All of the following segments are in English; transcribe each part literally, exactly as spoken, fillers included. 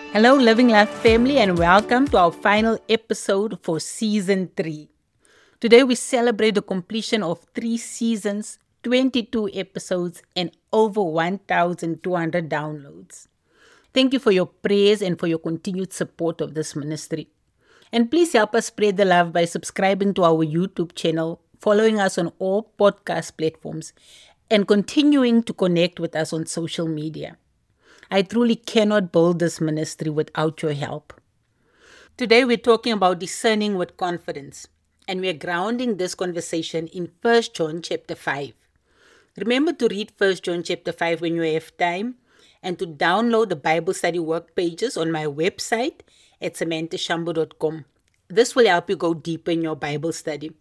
Hello, Living Life family, and welcome to our final episode for season three. Today, we celebrate the completion of three seasons, twenty-two episodes, and over one thousand two hundred downloads. Thank you for your prayers and for your continued support of this ministry. And please help us spread the love by subscribing to our YouTube channel, following us on all podcast platforms, and continuing to connect with us on social media. I truly cannot build this ministry without your help. Today we're talking about discerning with confidence, and we're grounding this conversation in First John chapter five. Remember to read First John chapter five when you have time, and to download the Bible study work pages on my website at samantha shambo dot com. This will help you go deeper in your Bible study.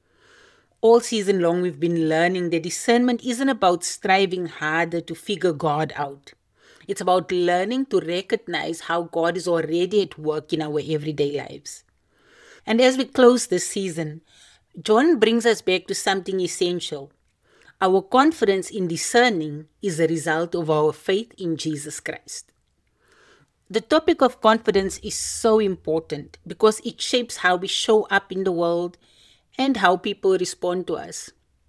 All season long we've been learning that discernment isn't about striving harder to figure God out. It's about learning to recognize how God is already at work in our everyday lives. And as we close this season, John brings us back to something essential. Our confidence in discerning is a result of our faith in Jesus Christ. The topic of confidence is so important because it shapes how we show up in the world and how people respond to us.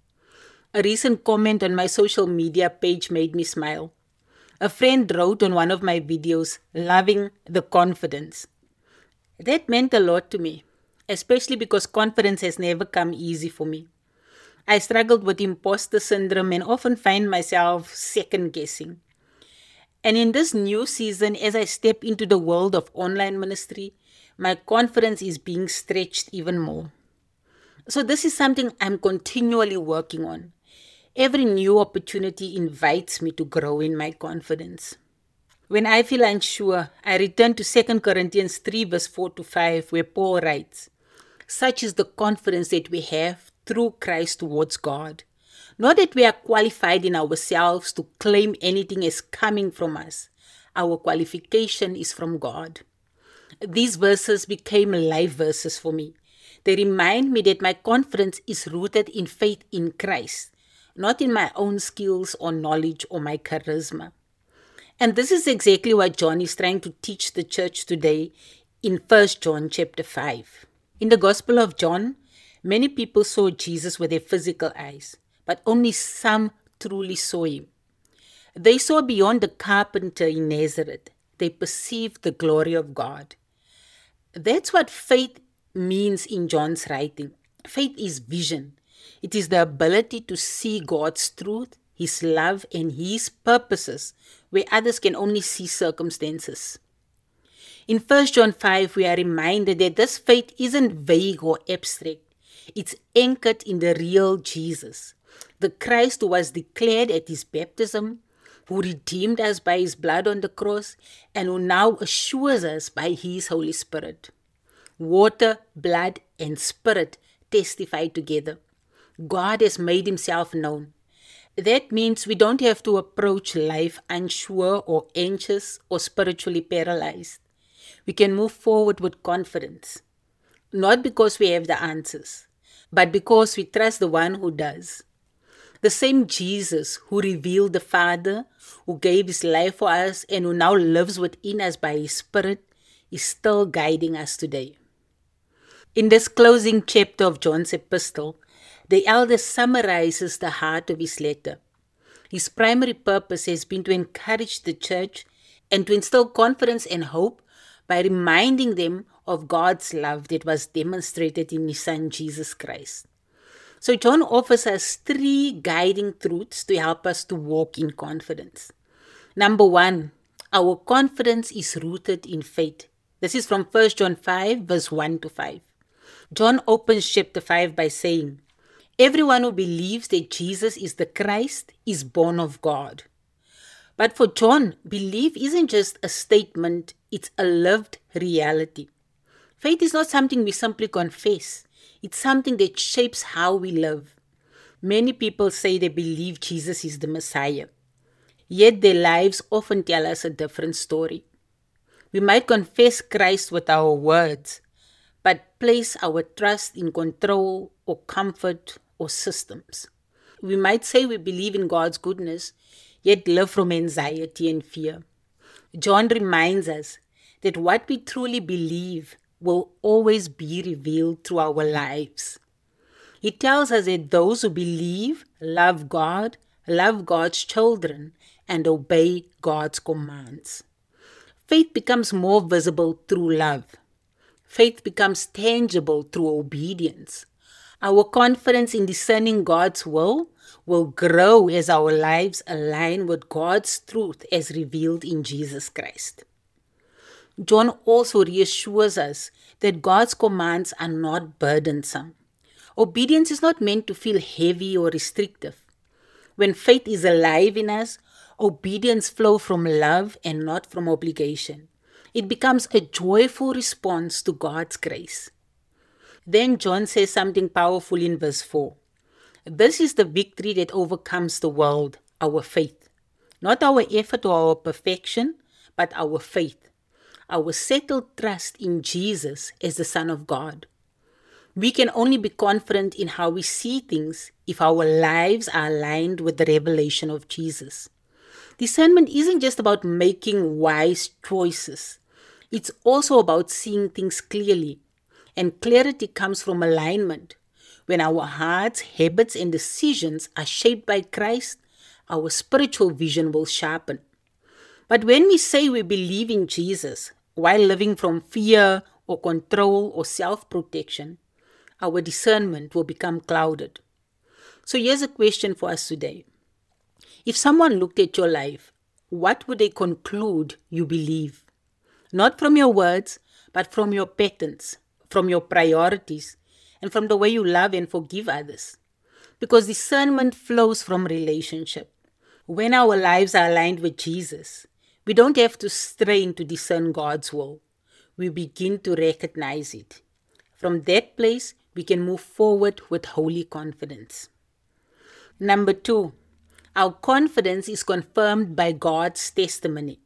A recent comment on my social media page made me smile. A friend wrote on one of my videos, "Loving the confidence." That meant a lot to me, especially because confidence has never come easy for me. I struggled with imposter syndrome and often find myself second guessing. And in this new season, as I step into the world of online ministry, my confidence is being stretched even more. So this is something I'm continually working on. Every new opportunity invites me to grow in my confidence. When I feel unsure, I return to Second Corinthians three verse four to five, where Paul writes, "Such is the confidence that we have through Christ towards God. Not that we are qualified in ourselves to claim anything as coming from us. Our qualification is from God." These verses became life verses for me. They remind me that my confidence is rooted in faith in Christ, not in my own skills or knowledge or my charisma. And this is exactly what John is trying to teach the church today in First John chapter five. In the Gospel of John, many people saw Jesus with their physical eyes, but only some truly saw him. They saw beyond the carpenter in Nazareth. They perceived the glory of God. That's what faith means in John's writing. Faith is vision. It is the ability to see God's truth, His love, and His purposes where others can only see circumstances. In First John five, we are reminded that this faith isn't vague or abstract. It's anchored in the real Jesus, the Christ who was declared at His baptism, who redeemed us by His blood on the cross, and who now assures us by His Holy Spirit. Water, blood, and Spirit testify together. God has made Himself known. That means we don't have to approach life unsure or anxious or spiritually paralyzed. We can move forward with confidence, not because we have the answers, but because we trust the one who does. The same Jesus who revealed the Father, who gave His life for us, and who now lives within us by His Spirit, is still guiding us today. In this closing chapter of John's epistle, the elder summarizes the heart of his letter. His primary purpose has been to encourage the church and to instill confidence and hope by reminding them of God's love that was demonstrated in His Son, Jesus Christ. So John offers us three guiding truths to help us to walk in confidence. Number one, our confidence is rooted in faith. This is from First John five, verse one to five. John opens chapter five by saying, "Everyone who believes that Jesus is the Christ is born of God." But for John, belief isn't just a statement, it's a lived reality. Faith is not something we simply confess. It's something that shapes how we live. Many people say they believe Jesus is the Messiah, yet their lives often tell us a different story. We might confess Christ with our words, but place our trust in control or comfort or systems. We might say we believe in God's goodness, yet live from anxiety and fear. John reminds us that what we truly believe will always be revealed through our lives. He tells us that those who believe, love God, love God's children, and obey God's commands. Faith becomes more visible through love. Faith becomes tangible through obedience. Our confidence in discerning God's will will grow as our lives align with God's truth as revealed in Jesus Christ. John also reassures us that God's commands are not burdensome. Obedience is not meant to feel heavy or restrictive. When faith is alive in us, obedience flows from love and not from obligation. It becomes a joyful response to God's grace. Then John says something powerful in verse four. This is the victory that overcomes the world, our faith. Not our effort or our perfection, but our faith. Our settled trust in Jesus as the Son of God. We can only be confident in how we see things if our lives are aligned with the revelation of Jesus. Discernment isn't just about making wise choices. It's also about seeing things clearly. And clarity comes from alignment. When our hearts, habits, and decisions are shaped by Christ, our spiritual vision will sharpen. But when we say we believe in Jesus while living from fear or control or self-protection, our discernment will become clouded. So here's a question for us today. If someone looked at your life, what would they conclude you believe? Not from your words, but from your patterns, from your priorities, and from the way you love and forgive others. Because discernment flows from relationship. When our lives are aligned with Jesus, we don't have to strain to discern God's will. We begin to recognize it. From that place, we can move forward with holy confidence. Number two, our confidence is confirmed by God's testimony.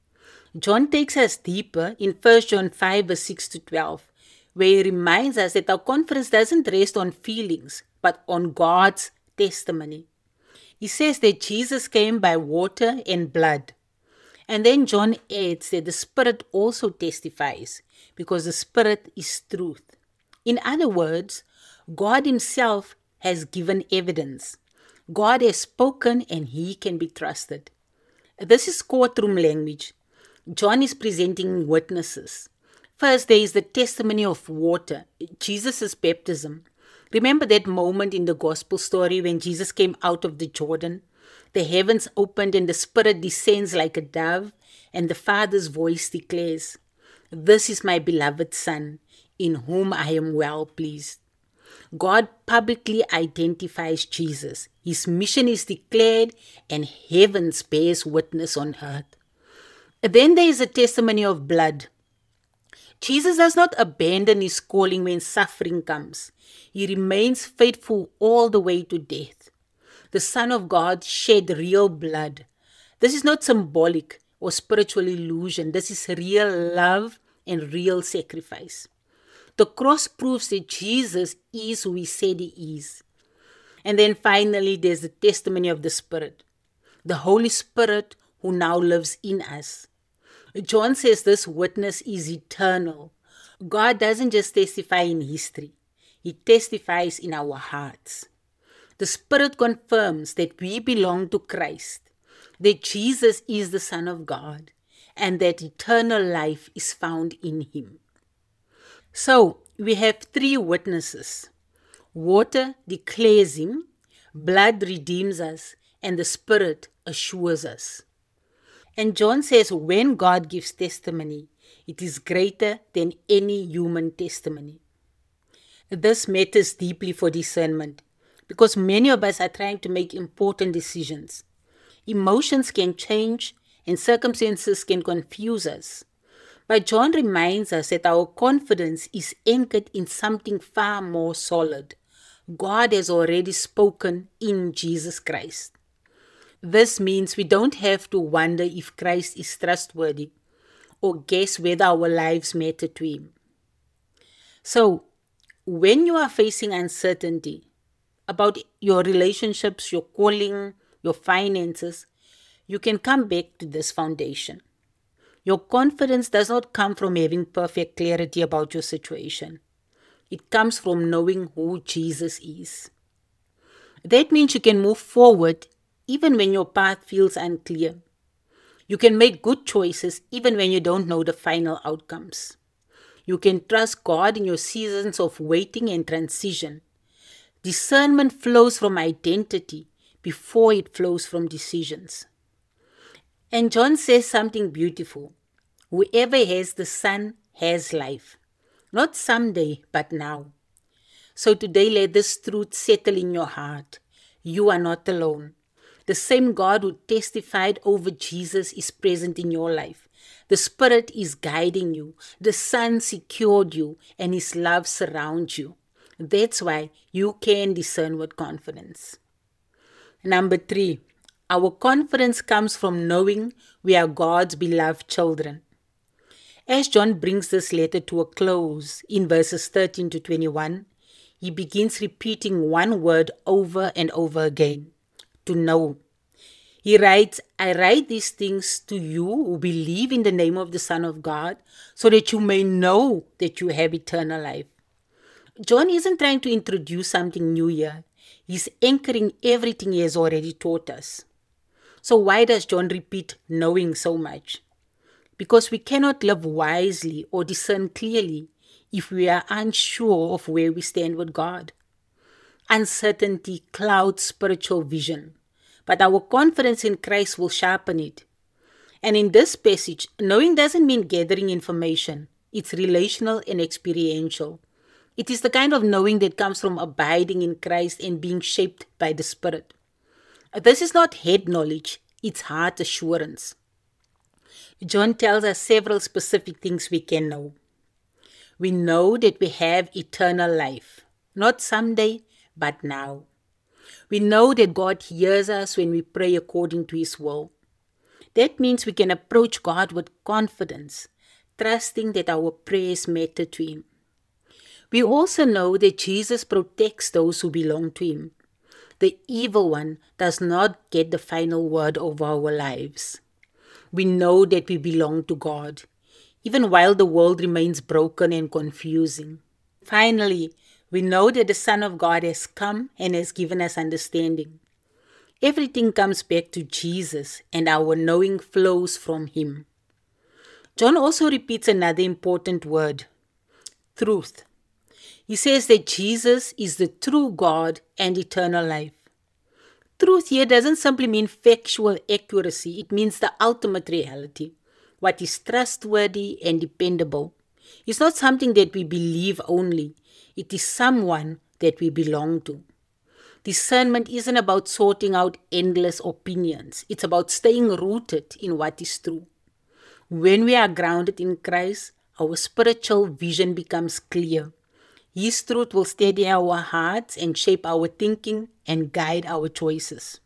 John takes us deeper in First John five, verse six to twelve, where he reminds us that our confidence doesn't rest on feelings, but on God's testimony. He says that Jesus came by water and blood. And then John adds that the Spirit also testifies, because the Spirit is truth. In other words, God Himself has given evidence. God has spoken and He can be trusted. This is courtroom language. John is presenting witnesses. First, there is the testimony of water, Jesus' baptism. Remember that moment in the gospel story when Jesus came out of the Jordan? The heavens opened and the Spirit descends like a dove, and the Father's voice declares, "This is my beloved Son, in whom I am well pleased." God publicly identifies Jesus. His mission is declared, and heaven bears witness on earth. Then there is a testimony of blood. Jesus does not abandon His calling when suffering comes. He remains faithful all the way to death. The Son of God shed real blood. This is not symbolic or spiritual illusion. This is real love and real sacrifice. The cross proves that Jesus is who He said He is. And then finally, there's the testimony of the Spirit, the Holy Spirit who now lives in us. John says this witness is eternal. God doesn't just testify in history. He testifies in our hearts. The Spirit confirms that we belong to Christ, that Jesus is the Son of God, and that eternal life is found in Him. So, we have three witnesses. Water declares Him, blood redeems us, and the Spirit assures us. And John says when God gives testimony, it is greater than any human testimony. This matters deeply for discernment because many of us are trying to make important decisions. Emotions can change and circumstances can confuse us. But John reminds us that our confidence is anchored in something far more solid. God has already spoken in Jesus Christ. This means we don't have to wonder if Christ is trustworthy or guess whether our lives matter to Him. So, when you are facing uncertainty about your relationships, your calling, your finances, you can come back to this foundation. Your confidence does not come from having perfect clarity about your situation. It comes from knowing who Jesus is. That means you can move forward even when your path feels unclear. You can make good choices even when you don't know the final outcomes. You can trust God in your seasons of waiting and transition. Discernment flows from identity before it flows from decisions. And John says something beautiful. Whoever has the Son has life. Not someday, but now. So today let this truth settle in your heart. You are not alone. The same God who testified over Jesus is present in your life. The Spirit is guiding you. The Son secured you, and His love surrounds you. That's why you can discern with confidence. Number three, our confidence comes from knowing we are God's beloved children. As John brings this letter to a close in verses thirteen to twenty-one, he begins repeating one word over and over again: to know. He writes, I write these things to you who believe in the name of the Son of God, so that you may know that you have eternal life. John isn't trying to introduce something new here. He's anchoring everything he has already taught us. So why does John repeat knowing so much? Because we cannot live wisely or discern clearly if we are unsure of where we stand with God. Uncertainty clouds spiritual vision, but our confidence in Christ will sharpen it. And in this passage, knowing doesn't mean gathering information. It's relational and experiential. It is the kind of knowing that comes from abiding in Christ and being shaped by the Spirit. This is not head knowledge, it's heart assurance. John tells us several specific things we can know. We know that we have eternal life, not someday, but now. We know that God hears us when we pray according to His will. That means we can approach God with confidence, trusting that our prayers matter to Him. We also know that Jesus protects those who belong to Him. The evil one does not get the final word over our lives. We know that we belong to God, even while the world remains broken and confusing. Finally, we know that the Son of God has come and has given us understanding. Everything comes back to Jesus, and our knowing flows from Him. John also repeats another important word: truth. He says that Jesus is the true God and eternal life. Truth here doesn't simply mean factual accuracy, it means the ultimate reality, what is trustworthy and dependable. It's not something that we believe only, it is someone that we belong to. Discernment isn't about sorting out endless opinions, it's about staying rooted in what is true. When we are grounded in Christ, our spiritual vision becomes clear. His truth will steady our hearts and shape our thinking and guide our choices.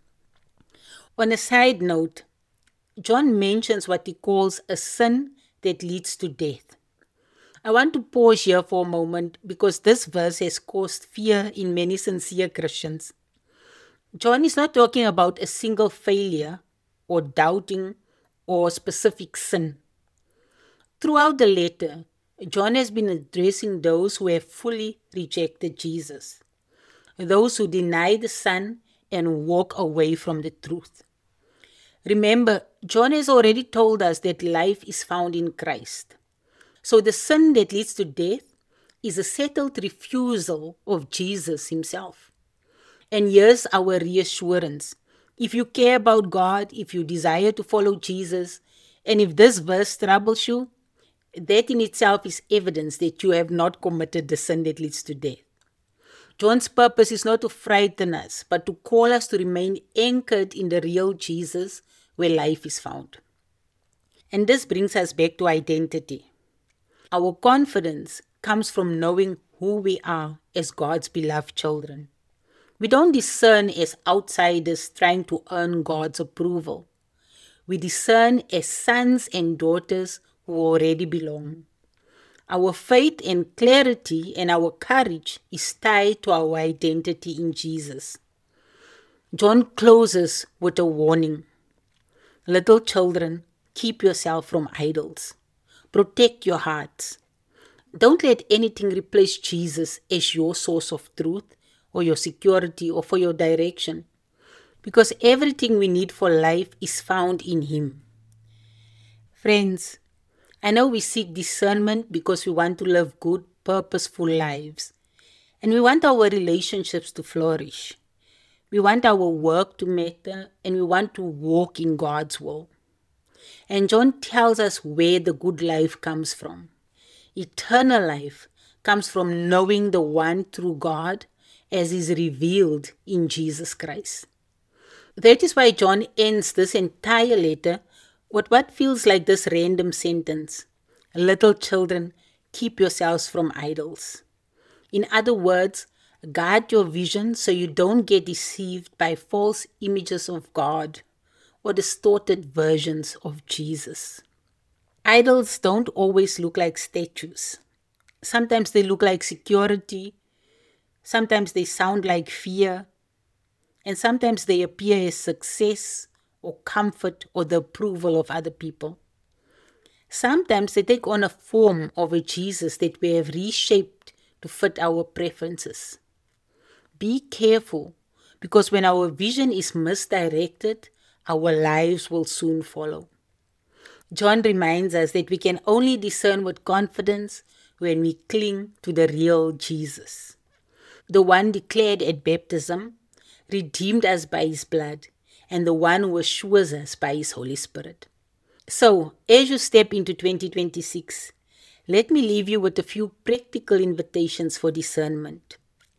On a side note, John mentions what he calls a sin that leads to death. I want to pause here for a moment because this verse has caused fear in many sincere Christians. John is not talking about a single failure or doubting or specific sin. Throughout the letter, John has been addressing those who have fully rejected Jesus, those who deny the Son and walk away from the truth. Remember, John has already told us that life is found in Christ. So the sin that leads to death is a settled refusal of Jesus Himself. And here's our reassurance. If you care about God, if you desire to follow Jesus, and if this verse troubles you, that in itself is evidence that you have not committed the sin that leads to death. John's purpose is not to frighten us, but to call us to remain anchored in the real Jesus where life is found. And this brings us back to identity. Our confidence comes from knowing who we are as God's beloved children. We don't discern as outsiders trying to earn God's approval. We discern as sons and daughters who already belong. Our faith and clarity and our courage is tied to our identity in Jesus. John closes with a warning. Little children, keep yourself from idols. Protect your hearts. Don't let anything replace Jesus as your source of truth or your security or for your direction, because everything we need for life is found in Him. Friends, I know we seek discernment because we want to live good, purposeful lives, and we want our relationships to flourish. We want our work to matter, and we want to walk in God's will. And John tells us where the good life comes from. Eternal life comes from knowing the one true God as is revealed in Jesus Christ. That is why John ends this entire letter with what feels like this random sentence: little children, keep yourselves from idols. In other words, guard your vision so you don't get deceived by false images of God or distorted versions of Jesus. Idols don't always look like statues. Sometimes they look like security. Sometimes they sound like fear. And sometimes they appear as success or comfort or the approval of other people. Sometimes they take on a form of a Jesus that we have reshaped to fit our preferences. Be careful, because when our vision is misdirected, our lives will soon follow. John reminds us that we can only discern with confidence when we cling to the real Jesus, the one declared at baptism, redeemed us by His blood, and the one who assures us by His Holy Spirit. So, as you step into twenty twenty-six, let me leave you with a few practical invitations for discernment.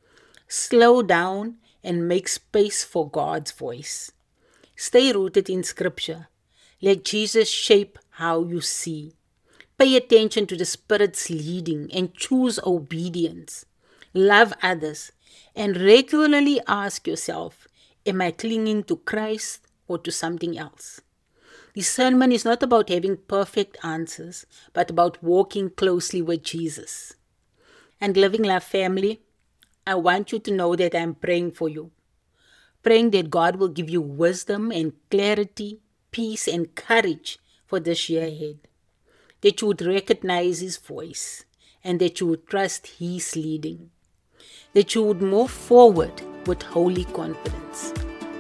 Slow down and make space for God's voice. Stay rooted in Scripture. Let Jesus shape how you see. Pay attention to the Spirit's leading and choose obedience. Love others and regularly ask yourself, am I clinging to Christ or to something else? Discernment is not about having perfect answers, but about walking closely with Jesus. And Living Love family, I want you to know that I'm praying for you. Praying that God will give you wisdom and clarity, peace and courage for this year ahead. That you would recognize His voice and that you would trust His leading. That you would move forward with holy confidence.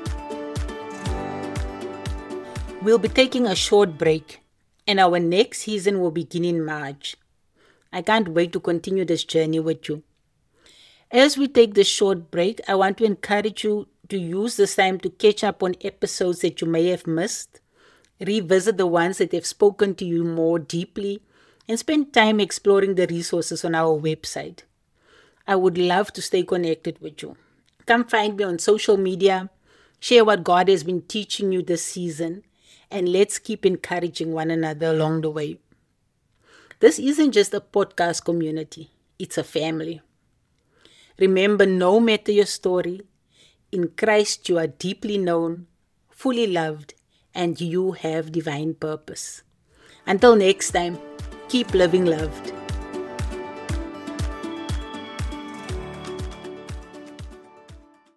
We'll be taking a short break, and our next season will begin in March. I can't wait to continue this journey with you. As we take this short break, I want to encourage you to use this time to catch up on episodes that you may have missed, revisit the ones that have spoken to you more deeply, and spend time exploring the resources on our website. I would love to stay connected with you. Come find me on social media, share what God has been teaching you this season, and let's keep encouraging one another along the way. This isn't just a podcast community, it's a family. Remember, no matter your story, in Christ you are deeply known, fully loved, and you have divine purpose. Until next time, keep living loved.